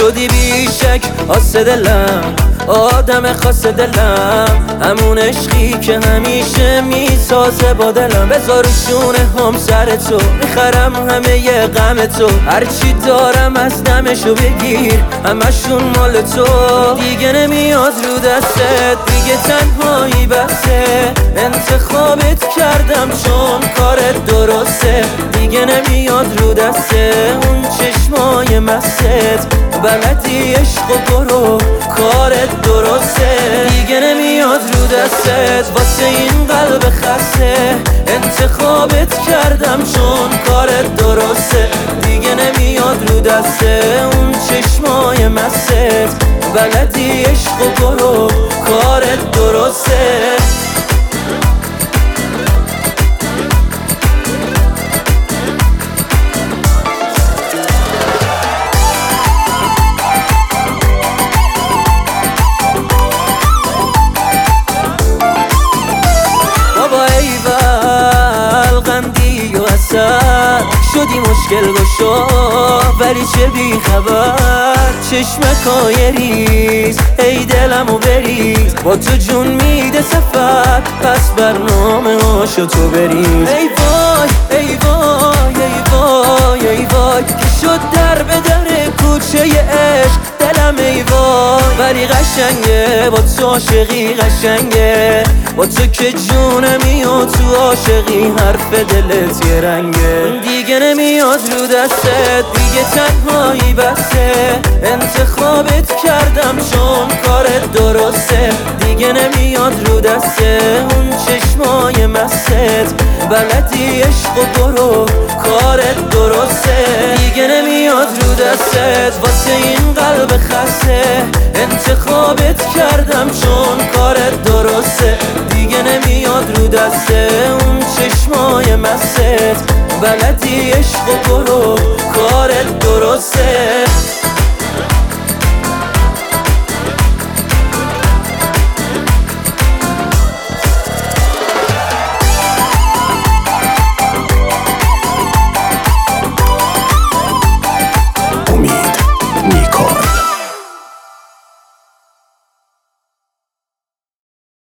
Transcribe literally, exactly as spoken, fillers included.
شدی بیشک آس دلم، آدم خاص دلم، همون عشقی که همیشه میسازه با دلم. بذار شونه هم سر تو، میخرم همه ی غم تو، هرچی دارم از دمشو بگیر، همشون مال تو. دیگه نمیاد رو دستت، دیگه تنهایی بسه، انتخابت کردم چون کارت درسته. دیگه نمیاد رو دسته اون چشمای مست، بلدی عشق و برو کارت درسته. دیگه نمیاد رو دستت واسه این قلب خسته، انتخابت کردم چون کارت درسته. دیگه نمیاد رو دسته اون چشمای مست، بلدی عشق و برو کارت درسته. شدی مشکل گشا ولی چه بی خبر، چشمکای ریز ای دلمو بریز، با تو جون میده سفر، پس برنامه هاشو تو بریز. ای وای ای وای ای وای ای وای که شد در به در کوچه عشق دلم ای وای. ولی قشنگه با تو عاشقی قشنگه، با تو که جونمی و تو عاشقی حرف دلت یه رنگه. دیگه نمیاد رو دستت، دیگه تنهایی بسه، انتخابت کردم چون کارت درسته. دیگه نمیاد رو دسته اون چشمای مست، بلدی عشق و برو کارت درسته. دیگه نمیاد رو دستت واسه این قلب خسته، انتخابت کردم چون کارت درسته. دیگه نمیاد رو دسته اون چشمای مست، بلدی عشق و برو کارت درسته.